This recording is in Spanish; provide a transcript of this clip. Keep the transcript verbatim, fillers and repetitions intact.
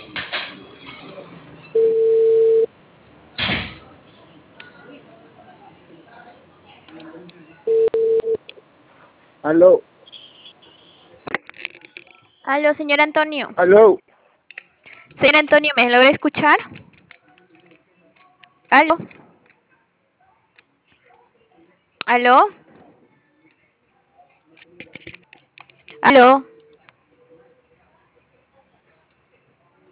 Aló, Aló, señor Antonio. aló, Señor Antonio, ¿me logra escuchar? Aló. Aló. Aló.